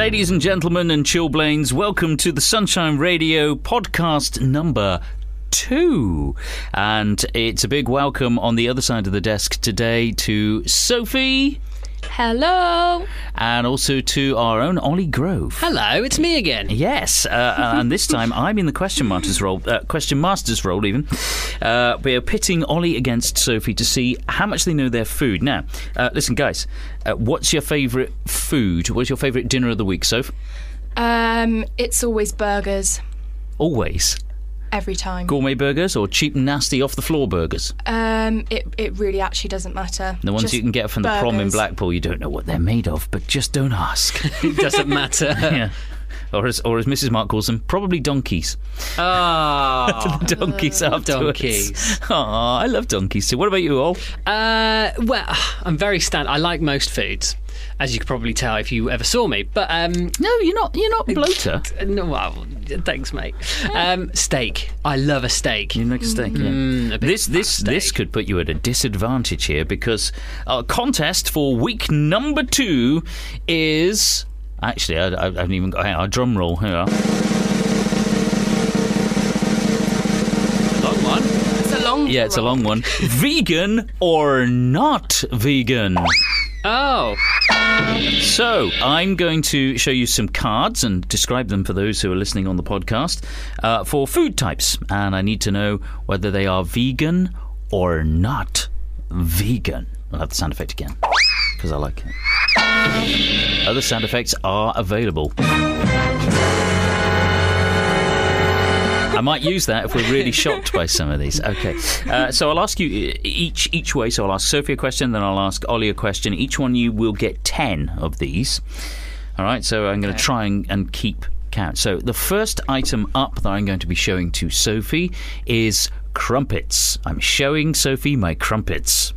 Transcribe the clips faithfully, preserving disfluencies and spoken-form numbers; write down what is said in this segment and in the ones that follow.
Ladies and gentlemen and chillblains, welcome to the Sunshine Radio podcast number two. And it's a big welcome on the other side of the desk today to Sophie. Hello. And also to our own Ollie Grove. Hello, it's me again. Yes, uh, and this time I'm in the question master's role, uh, question master's role even. Uh, we're pitting Ollie against Sophie to see how much they know their food. Now, uh, listen, guys, uh, what's your favourite food? What's your favourite dinner of the week, Soph? Um, it's always burgers. Always. Every time. Gourmet burgers or cheap, nasty, off-the-floor burgers? Um, it it really actually doesn't matter. The ones Just you can get from burgers. the prom in Blackpool, you don't know what they're made of, but just don't ask. It doesn't matter. Yeah. Or as, or as Missus Mark calls them, probably donkeys. Oh, The donkeys afterwards. donkeys. Aw, I love donkeys too. What about you all? Uh, well, I'm very stand. I like most foods, as you could probably tell if you ever saw me. But um, No, you're not. You're not bloater. no, well, thanks, mate. Um, steak. I love a steak. You like a steak, yeah. Mm, a big This this fat this steak. could put you at a disadvantage here because our contest for week number two is actually I, I haven't even got hang on, our drum roll. Here we are. long one. It's a long Yeah, it's a roll. long one. Vegan or not vegan? Oh, So, I'm going to show you some cards and describe them for those who are listening on the podcast uh, for food types. And I need to know whether they are vegan or not vegan. I'll have the sound effect again because I like it. Other sound effects are available. I might use that if we're really shocked by some of these. Okay, uh, so I'll ask you each each way. So I'll ask Sophie a question, then I'll ask Ollie a question. Each one you will get ten of these. All right, so I'm going to Okay. try and, and keep count. So the first item up that I'm going to be showing to Sophie is crumpets. I'm showing Sophie my crumpets.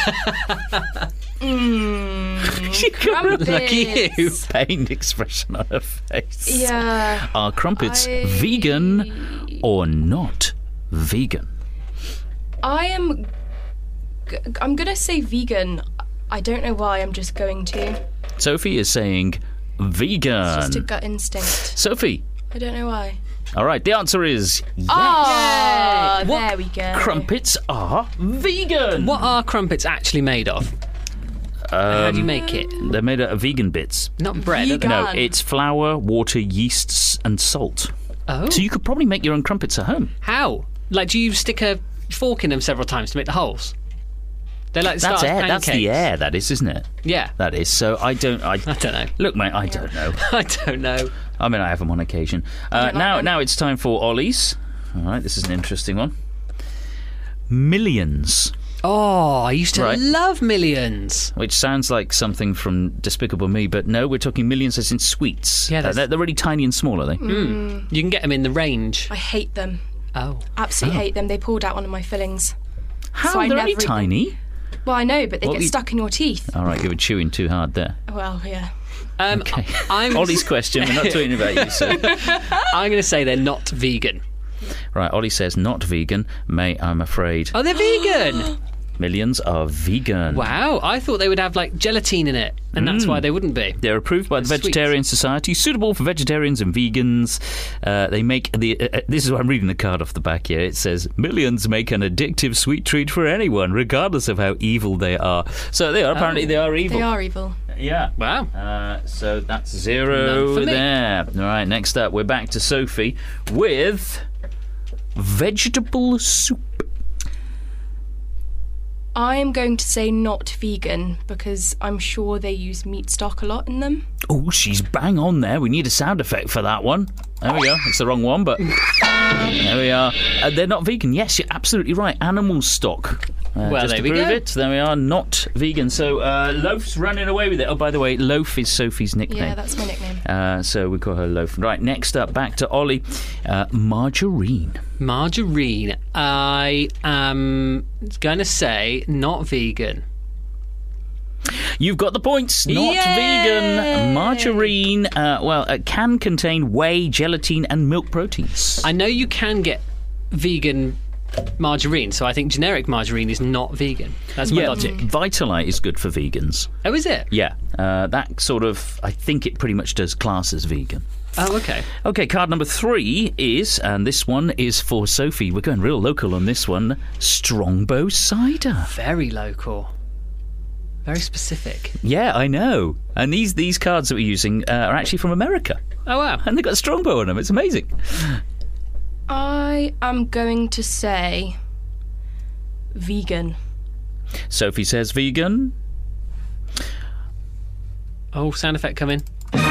She got a Crumpets. lucky you. pained expression on her face. Yeah. Are crumpets I- vegan or not vegan? I am. G- I'm gonna say vegan. I don't know why. I'm just going to. Sophie is saying vegan. It's just a gut instinct. Sophie. I don't know why. All right, the answer is yes. Oh, What there we go. Crumpets are vegan. what are crumpets actually made of? How do you make it? They're made out of vegan bits. Not bread. are they? Vegan. No, Done. it's flour, water, yeasts, and salt. Oh, So you could probably make your own crumpets at home. how? Like, do you stick a fork in them several times to make the holes? They're like the That's start of air. That's the pancakes. air. That is, isn't it? Yeah. That is. So I don't. I, I don't know. Look, mate. I don't know. I don't know. I mean, I have them on occasion. Uh, don't like now, them. now it's time for Ollie's. All right, this is an interesting one. Millions, Oh, I used to Right. love Millions. which sounds like something from Despicable Me, but no, we're talking millions as in sweets. Yeah, Uh, that's- they're, they're really tiny and small, are they? You can get them in the range. I hate them. Oh. Absolutely hate them. They pulled out one of my fillings. How? So I they're never only eat them. tiny. Well, I know, but they What get we- stuck in your teeth. All right, you were chewing too hard there. Well, yeah. Um, Okay. I'm, Ollie's question. We're not talking about you, so. I'm going to say they're not vegan. Right, Ollie says not vegan. Mate, I'm afraid. Oh, they're vegan. Millions are vegan. Wow, I thought they would have like gelatine in it, and that's why they wouldn't be. They're approved by the Sweet. Vegetarian Society, suitable for vegetarians and vegans. Uh, they make the. Uh, uh, this is what I'm reading the card off the back here. It says millions make an addictive sweet treat for anyone, regardless of how evil they are. So they are apparently they are evil. They are evil. Yeah. Wow. Uh, so that's zero None for me. there. All right. Next up, we're back to Sophie with vegetable soup. I'm going to say not vegan because I'm sure they use meat stock a lot in them. Oh, she's bang on there. We need a sound effect for that one. There we go. It's the wrong one, but there we are. Uh, they're not vegan. Yes, you're absolutely right. Animal stock. Uh, Well, just there to we prove go. it, there we are. Not vegan. So uh, Loaf's running away with it. Oh, by the way, Loaf is Sophie's nickname. Yeah, that's my nickname. Uh, so we call her Loaf. Right, next up, back to Ollie. Uh, margarine. Margarine. I am going to say not vegan. You've got the points. Not Yay! vegan. Margarine, uh, well, uh, can contain whey, gelatin, and milk proteins. I know you can get vegan margarine, so I think generic margarine is not vegan. That's my Yeah, logic. Vitalite is good for vegans. Oh, is it? Yeah, uh, that sort of, I think it pretty much does class as vegan. Oh, okay. Okay, card number three is, and this one is for Sophie. We're going real local on this one. Strongbow cider. Very local. Very specific. Yeah, I know. And these these cards that we're using uh, are actually from America, Oh, wow. and they've got Strongbow on them. It's amazing. I am going to say vegan. Sophie says vegan. Oh, sound effect coming.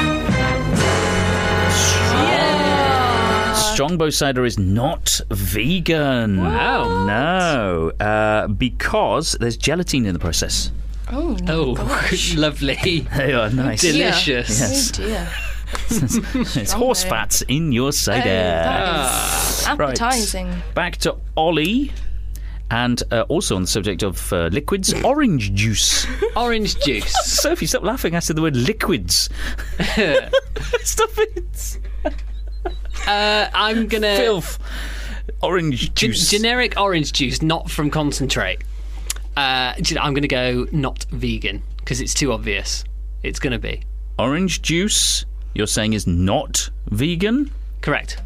Strongbow cider is not vegan. Wow. No, uh, because there's gelatine in the process. Oh, Oh, gosh. lovely. They are nice. Delicious. Yes. Oh, dear. It's horse fats in your Oh, cider. that is appetising. Back to Ollie. And uh, also on the subject of uh, liquids, orange juice. Orange juice. Sophie, stop laughing. I said the word liquids. Stop it. Uh, I'm gonna Filth. Orange Gen- juice. generic orange juice, not from concentrate. Uh, gen- I'm gonna go not vegan because it's too obvious. It's gonna be Orange juice, you're saying, is not vegan? correct.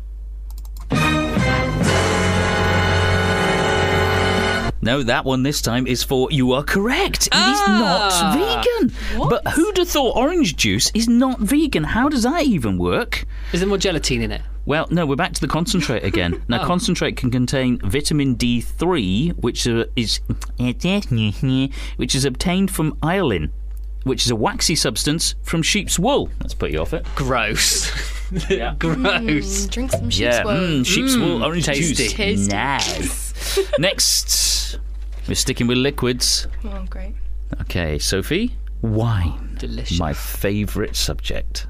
No, that one this time is for you are correct. It is Ah. not vegan. What? But who'd have thought orange juice is not vegan? How does that even work? Is there more gelatine in it? Well, no, we're back to the concentrate again. Now, Oh. concentrate can contain vitamin D three, which uh, is which is obtained from iolin, which is a waxy substance from sheep's wool. Let's put you off it. Gross. Yeah. Gross. Mm, drink some sheep's Yeah, wool. mm, sheep's wool, orange tasty. juice. Tasty. Nice. Next, we're sticking with liquids. Oh, great. Okay, Sophie, wine. Delicious. My favourite subject.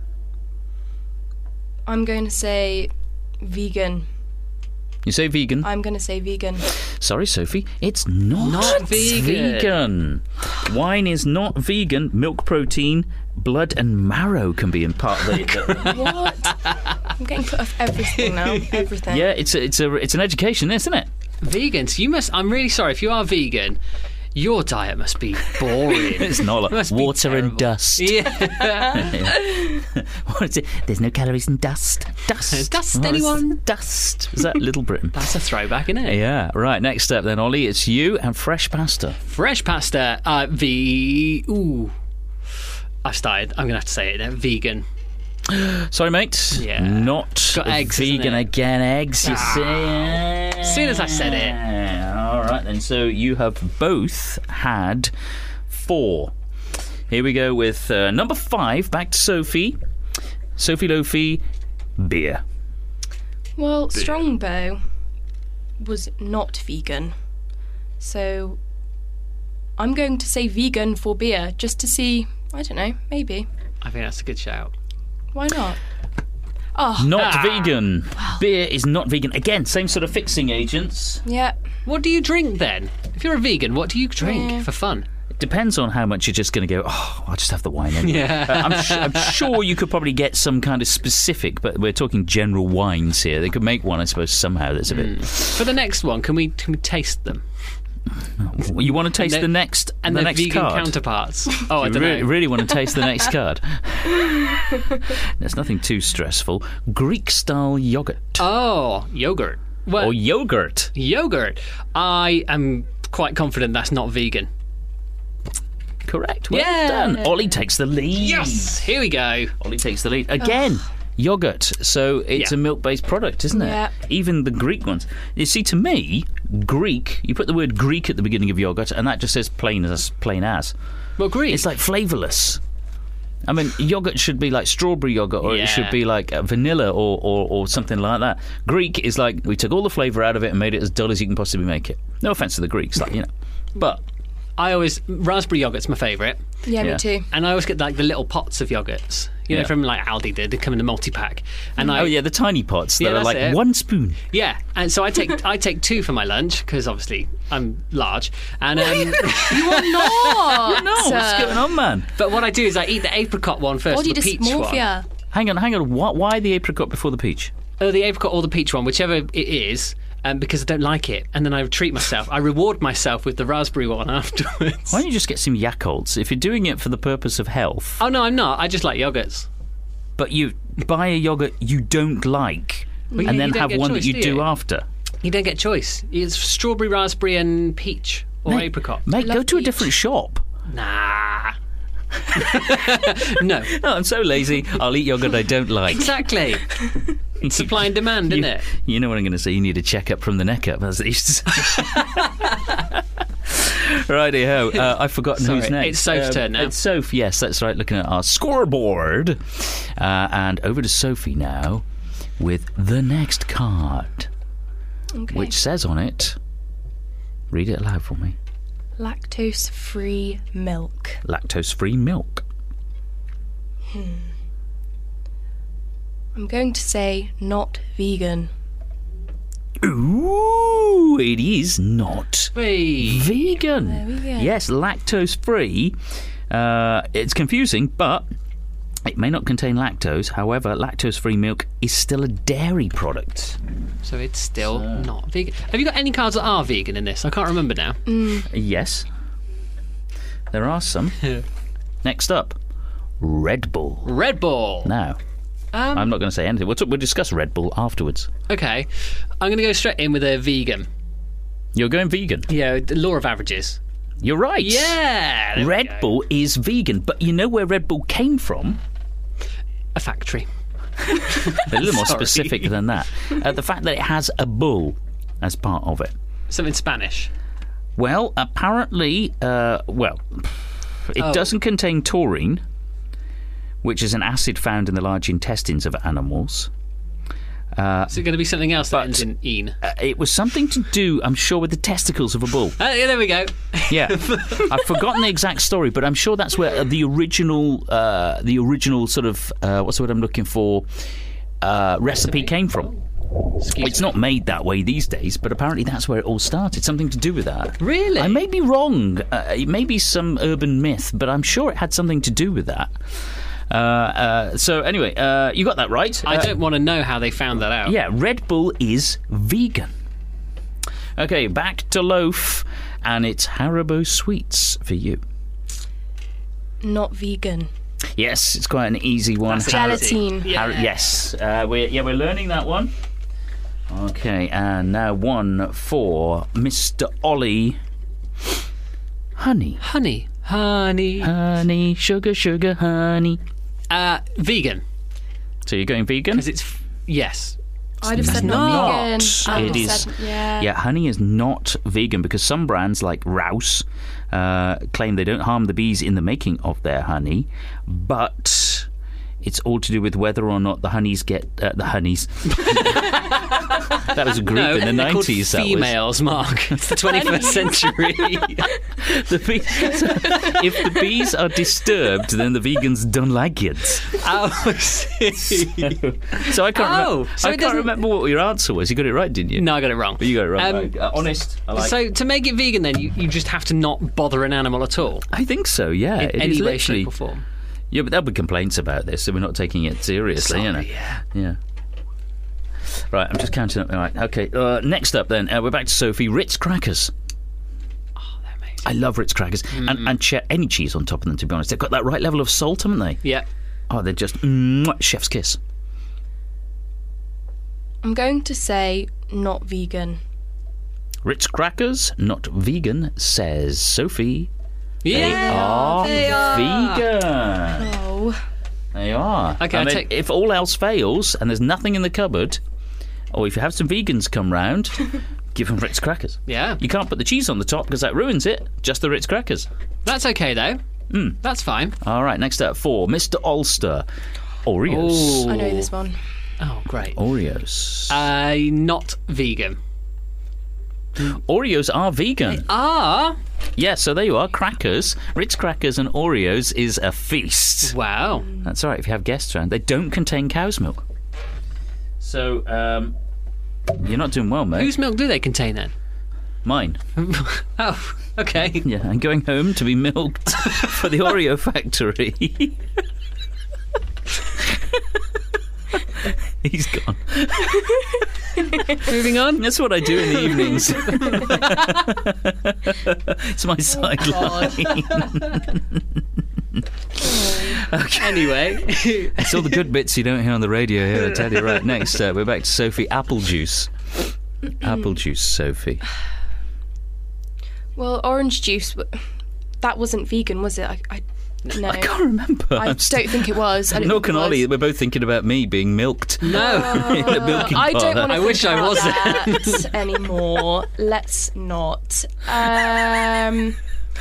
I'm going to say vegan. You say vegan? I'm going to say vegan. Sorry, Sophie, it's not, Not vegan. vegan. Wine is not vegan. Milk protein, blood and marrow can be in part of the... What? I'm getting put off everything now. Everything. yeah, it's a, it's a it's an education, isn't it? Vegans, you must. I'm really sorry if you are vegan. Your diet must be boring. It's not It must like be water and terrible. dust. Yeah. What is it? There's no calories in dust. Dust. Dust, What is anyone? Dust. Is that Little Britain? That's a throwback, isn't it? Yeah, right. Next up then, Ollie, it's you and fresh pasta. Fresh pasta. Uh, v. Ooh. I've started. I'm gonna have to say it. Now. Vegan. Sorry, mate. Yeah. Not Got eggs, vegan isn't it? again. Eggs, you see. As soon as I said it. All right, then. So you have both had four. Here we go with uh, number five. Back to Sophie. Sophie Lofi, beer. Well, Strongbow was not vegan. So I'm going to say vegan for beer just to see, I don't know, maybe. I think that's a good shout. Why not? Oh, Not Ah. vegan. Beer is not vegan. Again, same sort of fixing agents. yeah. What do you drink then? If you're a vegan, what do you drink Yeah. for fun? It depends on how much you're just going to go, oh, I'll just have the wine anyway. Yeah. Uh, I'm, sh- I'm sure you could probably get some kind of specific, but we're talking general wines here. They could make one, I suppose, somehow that's a bit... For the next one, can we can we taste them You want to taste And the the- next and the their next vegan card? counterparts? Oh, I You don't really, know. really want to taste the next card? There's nothing too stressful. Greek-style yogurt. Oh, yogurt. Well, Or yogurt. yogurt. I am quite confident that's not vegan. Correct. Well Yeah. done. Ollie takes the lead. Here we go. Ollie takes the lead. Again, yogurt. So it's Yeah. a milk-based product, isn't it? Yeah. Even the Greek ones. You see, to me, Greek, you put the word Greek at the beginning of yogurt, and that just says plain as plain as. Well, Greek. It's like flavourless. I mean, yogurt should be like strawberry yogurt, or Yeah. it should be like uh, vanilla, or, or, or something like that. Greek is like, we took all the flavour out of it and made it as dull as you can possibly make it. No offence to the Greeks, like, you know. But I always raspberry yogurt's my favourite, Yeah, Yeah. me too. and I always get like the little pots of yogurts. You know, Yeah. from like Aldi did. They come in a multi-pack, and I oh yeah, the tiny pots that Yeah, are that's like it. one spoon. yeah, and so I take I take two for my lunch because obviously I'm large, and um, You are not. No, what's going on, man? but what I do is I eat the apricot one first, Body the peach one. dysmorphia. Hang on, hang on. Why, why the apricot before the peach? Oh, the apricot or the peach one, whichever it is. um, because I don't like it, and then I treat myself. I reward myself with the raspberry one afterwards. Why don't you just get some Yakults? If you're doing it for the purpose of health, Oh no, I'm not. I just like yogurts. but you buy a yogurt you don't like, Well, and you then don't have get one choice, that you do do you? after. You don't get choice. It's strawberry, raspberry, and peach or Mate, apricot. Mate, go Love to a peach. different shop. Nah. No. Oh, I'm so lazy. I'll eat yogurt I don't like. Exactly. Supply and demand, you, isn't it? You know what I'm going to say? You need a checkup from the neck up, as they used to say. Righty-ho. Uh, I've forgotten Sorry, who's next. it's Soph's turn now. It's Soph, yes, that's right, looking at our scoreboard. Uh, and over to Sophie now with the next card, Okay. which says on it, read it aloud for me, Lactose-free milk. lactose-free milk. I'm going to say not vegan. Ooh, it is not Hey. vegan. There we go. Yes, lactose-free. Uh, it's confusing, but it may not contain lactose. However, lactose-free milk is still a dairy product. So it's still not vegan. Have you got any cards that are vegan in this? I can't remember now. Yes, there are some. Next up, Red Bull. Red Bull. Now, Um, I'm not going to say anything. We'll, t- we'll discuss Red Bull afterwards. okay. I'm going to go straight in with a vegan. You're going vegan. Yeah, the law of averages. You're right. Yeah. there we Red go. Bull is vegan, but you know where Red Bull came from? A factory. A little more Sorry. specific than that. Uh, the fact that it has a bull as part of it. Something Spanish. Well, apparently, uh, well, it Oh. doesn't contain taurine, which is an acid found in the large intestines of animals. Uh, Is it going to be something else that But- ends in "een"? uh, it was something to do, I'm sure, with the testicles of a bull. Oh, yeah, there we go. Yeah, I've forgotten the exact story, but I'm sure that's where the original, uh, the original sort of, uh, what's the word I'm looking for, uh, recipe Recipe? came from. Excuse It's me. not made that way these days, but apparently that's where it all started. Something to do with that. Really? I may be wrong. Uh, it may be some urban myth, but I'm sure it had something to do with that. Uh, uh, so anyway, uh, you got that right. I Uh, don't want to know how they found that out. Yeah, Red Bull is vegan. Okay, back to Loaf, and it's Haribo Sweets for you. Not vegan. Yes, it's quite an easy one. That's Har- Gelatine. Yeah. Har- yes, uh, we're, yeah, we're learning that one. Okay, and now one for Mister Ollie. Honey. Honey. Honey. Honey, sugar, sugar, honey. Uh, vegan. So you're going vegan? Because it's... F- yes. I'd have said not. not vegan. I'd It have is- said, yeah. Yeah, honey is not vegan because some brands like Rouse uh, claim they don't harm the bees in the making of their honey, but it's all to do with whether or not the honeys get uh, the honeys. That was a group No, in the they're called nineties. That was. females, Mark. It's the twenty-first century. The bee- so if the bees are disturbed, then the vegans don't like it. Oh, I see. So I can't. Oh, remember, so I it can't doesn't- remember what your answer was. You got it right, didn't you? No, I got it wrong. But you got it wrong. Um, right. Uh, honest. I like. So to make it vegan, then you, you just have to not bother an animal at all I think so. Yeah. in it any is way, literally- shape, or form. Yeah, but there'll be complaints about this, so we're not taking it seriously, you know. Sorry, yeah. Yeah. Right, I'm just counting up. All right, okay. Uh, next up, then, uh, we're back to Sophie. Ritz crackers. Oh, they're amazing. I love Ritz crackers, and and che- any cheese on top of them. To be honest, they've got that right level of salt, haven't they? Yeah. Oh, they're just mwah, chef's kiss. I'm going to say not vegan. Ritz crackers, not vegan, says Sophie. Yeah. Are they are. vegan. Oh. They are. Okay, I I'll mean, take- if all else fails and there's nothing in the cupboard, or if you have some vegans come round, give them Ritz crackers. Yeah. You can't put the cheese on the top because that ruins it. Just the Ritz crackers. That's okay, though. Mm. That's fine. All right, next up for Mister Ulster. Oreos. Ooh. I know this one. Oh, great. Oreos. Uh, not vegan. Oreos are vegan. Ah. Yeah, so there you are. Crackers, Ritz crackers and Oreos is a feast. Wow. That's all right if you have guests around. They don't contain cow's milk. So, um, you're not doing well, mate. Whose milk do they contain then? Mine. Oh, okay. Yeah, I'm going home to be milked for the Oreo factory. He's gone. Moving on. That's what I do in the evenings. It's my sideline. Okay. Anyway. It's all the good bits you don't hear on the radio here, I tell you. Right, next, uh, we're back to Sophie. Apple juice. Apple juice, Sophie. Well, orange juice, that wasn't vegan, was it? I, I, no. I can't remember. I I'm don't think it was. I don't Nook think and it was. Ollie, we're both thinking about me being milked. No. In the milking I don't parlour. want to I wish I wasn't. that anymore. Let's not. Um,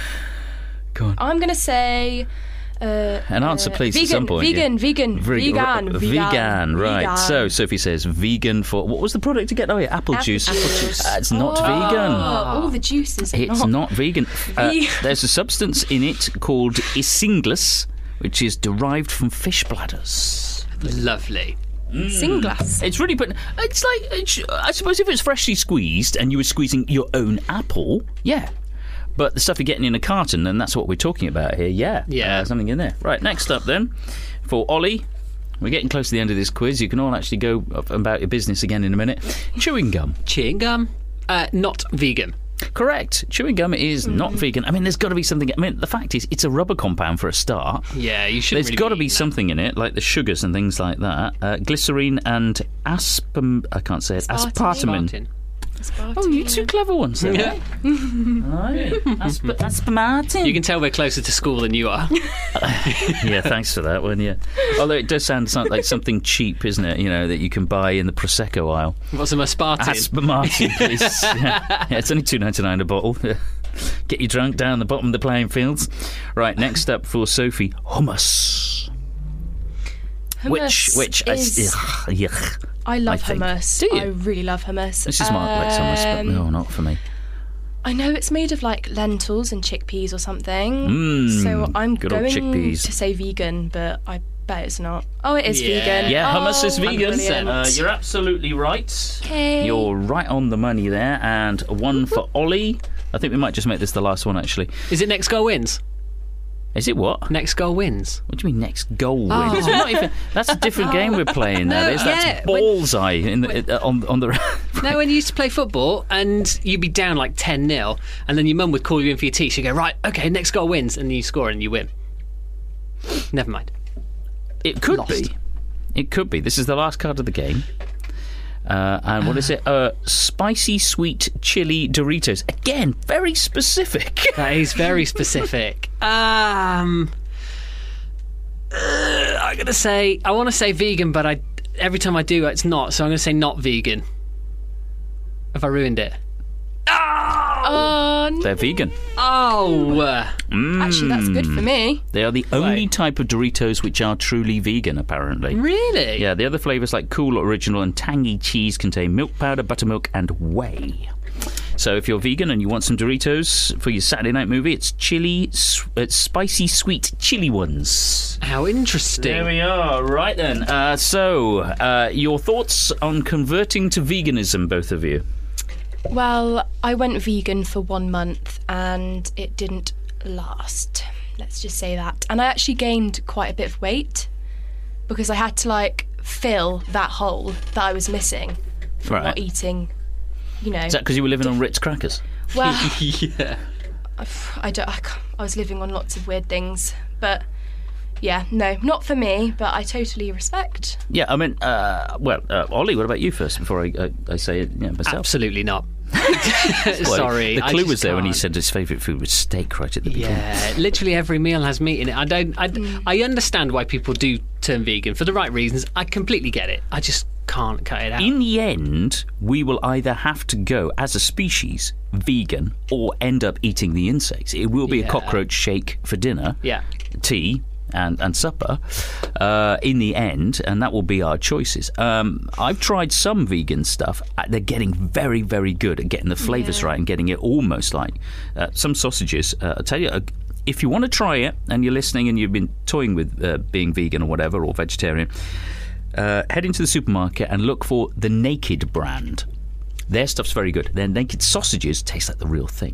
Go on. I'm going to say... Uh, An answer, uh, please, vegan, at some point. Vegan, yeah. vegan, Ve- vegan, r- vegan, vegan, right. vegan. So, Sophie says vegan for... What was the product again? Oh, yeah, apple, Apple juice. juice. Apple juice. Uh, it's not Oh, vegan. all the juices are It's not. not vegan. Uh, Ve- there's a substance in it called isinglass, which is derived from fish bladders. Lovely. Singlass. It's really... But it's like... It's, I suppose if it's freshly squeezed and you were squeezing your own apple, yeah. But the stuff you're getting in a carton, and that's what we're talking about here, yeah. Yeah. Uh, something in there. Right, next up then, for Ollie, we're getting close to the end of this quiz. You can all actually go about your business again in a minute. Chewing gum. Chewing gum. Uh, not vegan. Correct. Chewing gum is Mm. not vegan. I mean, there's got to be something... I mean, the fact is, it's a rubber compound for a start. Yeah, you shouldn't There's really got to be be eating that. something in it, like the sugars and things like that. Uh, glycerine and aspam... I can't say it. Aspartame. Aspartame. Martin. Oh, you two clever ones there. Yeah. Right. Asp- aspartame. You can tell we're closer to school than you are. Yeah, thanks for that one, yeah. Although it does sound some- like something cheap, isn't it? You know, that you can buy in the Prosecco aisle. What's some aspartame? Aspartame, please. Yeah. Yeah, it's only two ninety-nine a bottle. Get you drunk down the bottom of the playing fields. Right, next up for Sophie, hummus. Which, Hummus which, I, is- ugh, yuck. I love I think. hummus. Do you? I really love hummus. This is my like hummus, but Um, no, not for me. I know it's made of like lentils and chickpeas or something. Mm, so I'm good old going chickpeas. to say vegan, but I bet it's not. Oh, it is Yeah. vegan. Yeah, hummus oh, is vegan. brilliant. Uh, you're absolutely right. Okay. You're right on the money there. And one for Ollie. I think we might just make this the last one, actually. Is it next goal wins? Is it what? Next goal wins. What do you mean next goal Oh. wins? We're not even, that's a different game we're playing now. No, There's- that's yeah, when- bullseye in the, uh, on, on the... No, when you used to play football and you'd be down like ten nil, and then your mum would call you in for your tea. She'd go, right, okay, next goal wins, and you score and you win. Never mind. It could Lost. be. It could be. This is the last card of the game. Uh, and what is it? Uh, spicy sweet chili Doritos. Again, very specific. That is very specific. um, uh, I'm gonna say I want to say vegan, but I every time I do, it's not. So I'm gonna say not vegan. Have I ruined it? Oh, no. They're vegan. Oh, uh, Mm. Actually, that's good for me. They are the only Right. type of Doritos which are truly vegan, apparently. really? Yeah, the other flavours like Cool, Original and Tangy Cheese contain milk powder, buttermilk and whey. So if you're vegan and you want some Doritos for your Saturday night movie, it's chili, s- it's spicy sweet chili ones. How interesting. There we are. Right then. Uh, so, uh, your thoughts on converting to veganism, both of you? Well, I went vegan for one month and it didn't last. Let's just say that. And I actually gained quite a bit of weight because I had to like fill that hole that I was missing from Right. not eating, you know. Is that because you were living on Ritz crackers? Well, Yeah. I don't. I, ca- I was living on lots of weird things, but yeah, no, not for me. But I totally respect. Yeah, I mean, uh, well, uh, Ollie, what about you first before I, I, I say it yeah, myself? Absolutely not. Well, Sorry. The I clue just was there when he can't. said his favourite food was steak right at the beginning. Yeah, literally every meal has meat in it. I don't. I, I understand why people do turn vegan for the right reasons. I completely get it. I just can't cut it out. In the end, we will either have to go, as a species, vegan or end up eating the insects. It will be Yeah. a cockroach shake for dinner, yeah. tea, and, and supper uh, in the end, and that will be our choices. Um, I've tried some vegan stuff. Uh, They're getting very, very good at getting the flavours Yeah. right and getting it almost like uh, some sausages. Uh, I'll tell you, uh, if you want to try it and you're listening and you've been toying with uh, being vegan or whatever, or vegetarian, uh, head into the supermarket and look for the Naked brand. Their stuff's very good. Their naked sausages taste like the real thing.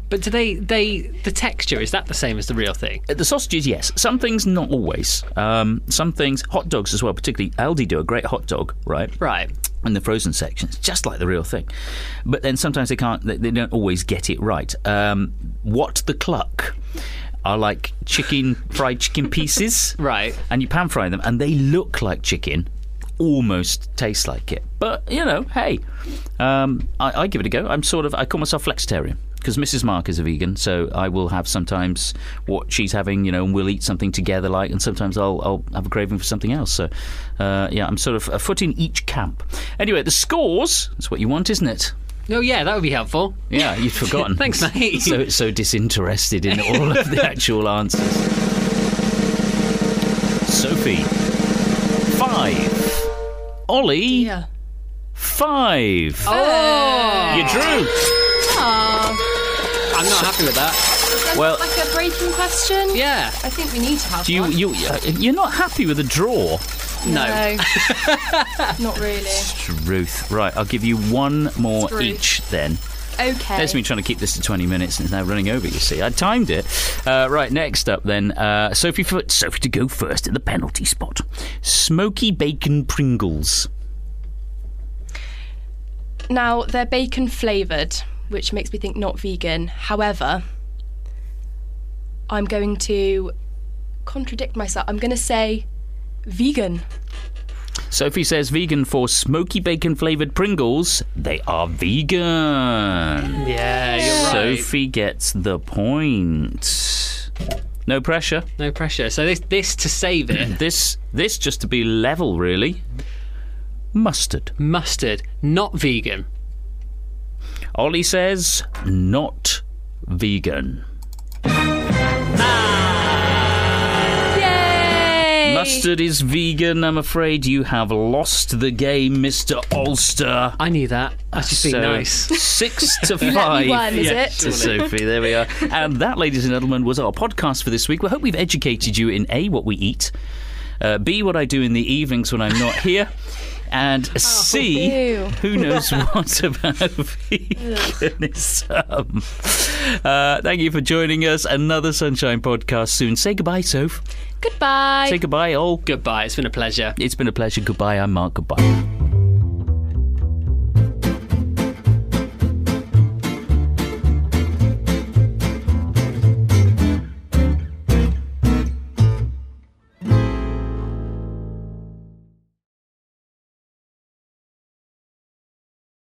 But do they, they, the texture, is that the same as the real thing? The sausages, yes. Some things, not always. Um, some things, hot dogs as well, particularly Aldi do a great hot dog, right? Right. In the frozen section, it's just like the real thing. But then sometimes they can't, they, they don't always get it right. Um, what the cluck are like chicken, fried chicken pieces. Right. And you pan fry them, and they look like chicken, almost taste like it. But, you know, hey, um, I, I give it a go. I'm sort of, I call myself flexitarian. Because Missus Mark is a vegan, so I will have sometimes what she's having, you know, and we'll eat something together, like, and sometimes I'll, I'll have a craving for something else. So, uh, yeah, I'm sort of a foot in each camp. Anyway, the scores, that's what you want, isn't it? Oh, yeah, that would be helpful. Yeah, you'd forgotten. Thanks, mate. So, so disinterested in all of the actual answers. Sophie, five. Ollie, Yeah. five. Oh! You drew. Oh, I'm not happy with that. Well, like a breaking question? Yeah. I think we need to have do you, one. you, uh, you're not happy with the draw? No. Not really. Truth. Right, I'll give you one more Truth. each then. Okay. There's me trying to keep this to twenty minutes and it's now running over, you see. I timed it. Uh, right, next up then, uh, Sophie, for, Sophie to go first in the penalty spot. Smoky bacon Pringles. Now, they're bacon flavoured, which makes me think not vegan. However, I'm going to contradict myself. I'm going to say vegan. Sophie says vegan for smoky bacon flavoured Pringles. They are vegan. Yeah, you're right. Sophie gets the point. No pressure. No pressure. So this, this to save it. This, this just to be level, really. Mustard. Mustard, not vegan. Ollie says not vegan. Yay! Mustard is vegan. I'm afraid you have lost the game, Mister Ulster. I knew that. I was just being So, nice. Six to You let me five. win, is Yeah, it? To Sophie, there we are. And that, ladies and gentlemen, was our podcast for this week. We hope we've educated you in A, what we eat, uh, B, what I do in the evenings when I'm not here, and C, ew. who knows what about veganism. Uh, thank you for joining us. Another Sunshine podcast soon. Say goodbye, Soph. Goodbye. Say goodbye, all. Goodbye. It's been a pleasure. It's been a pleasure. Goodbye. I'm Mark. Goodbye.